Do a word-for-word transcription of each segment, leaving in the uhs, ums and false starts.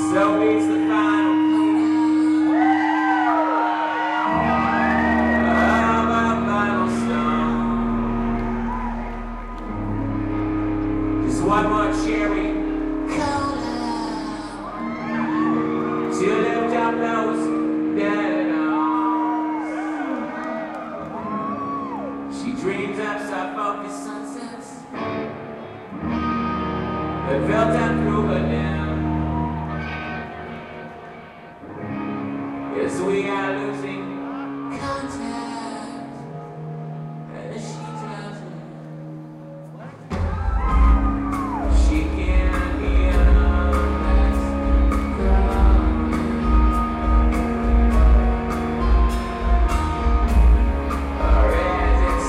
So it's the final of our final stone. Just one more cherry to lift up those dead arms. She dreams of soft-focused sunsets that fell down through her down. Yes, we are losing contact, and she doesn't. She can't hear us crying. Or is it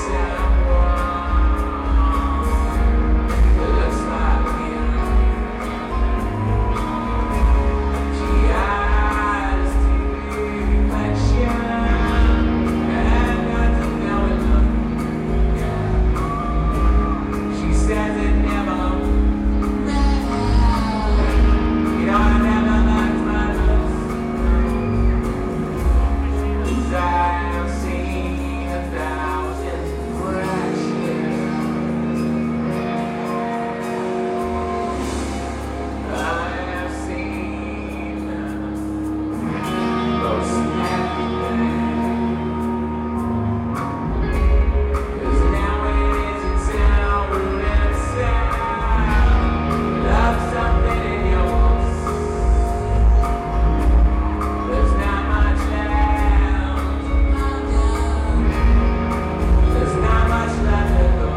someone that looks like him? She has to reflection and got to know it. She says it never. You know, I never liked my looks, 'cause I've seen a thousand crashes. I have seen most everything. 'Cause now it isn't sound and sound. Love something in yours. There's not much left. There's not much left to go.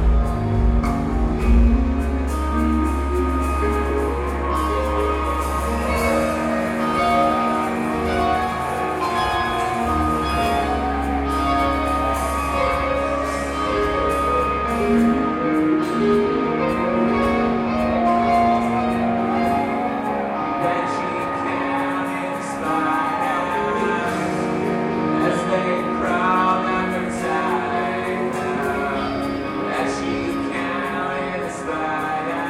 That she can inspire as they crawl up inside her. That she can inspire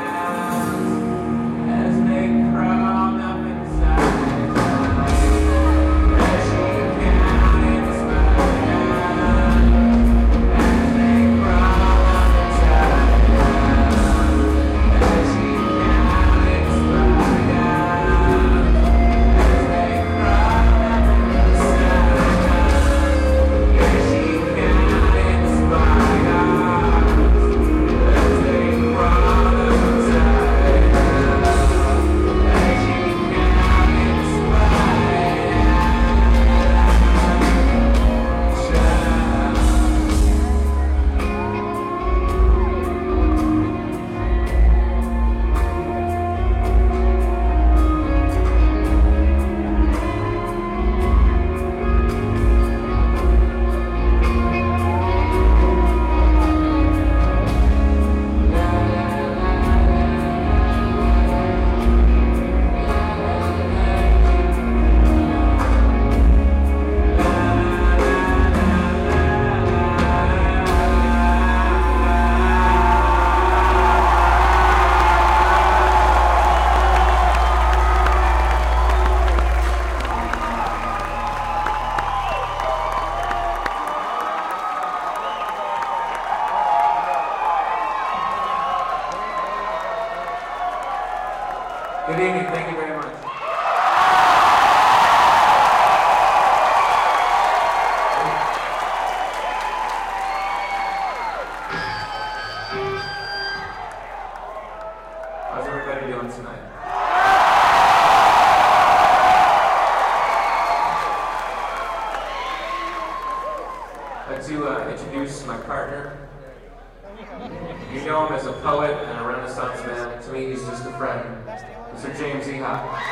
as they crawl up inside her. That she can inspire as they crawl up inside her. That she can Good evening, thank you very much. How's everybody doing tonight? I'd like to uh, introduce my partner. You know him as a poet and a Renaissance man. To me, he's just a friend. Mister James Eha.